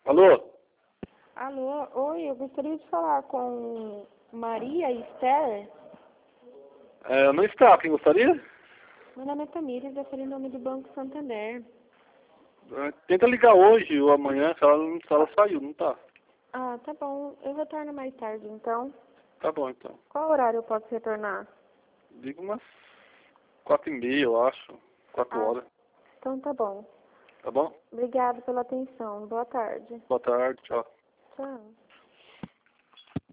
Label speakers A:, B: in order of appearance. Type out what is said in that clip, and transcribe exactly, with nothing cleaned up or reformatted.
A: Alô?
B: Alô, oi, eu gostaria de falar com Maria Esther.
A: É, não está, quem gostaria?
B: Meu nome é Tamires, eu falei em nome do Banco Santander.
A: É, tenta ligar hoje ou amanhã, se ela, não- se ela saiu, não tá.
B: Ah, tá bom, eu retorno mais tarde então.
A: Tá bom, então.
B: Qual horário eu posso retornar?
A: Liga umas quatro e meia, eu acho. Quatro
B: Ah,
A: horas.
B: então tá bom.
A: Tá bom?
B: Obrigado pela atenção, boa tarde.
A: Boa tarde, tchau.
B: Tchau.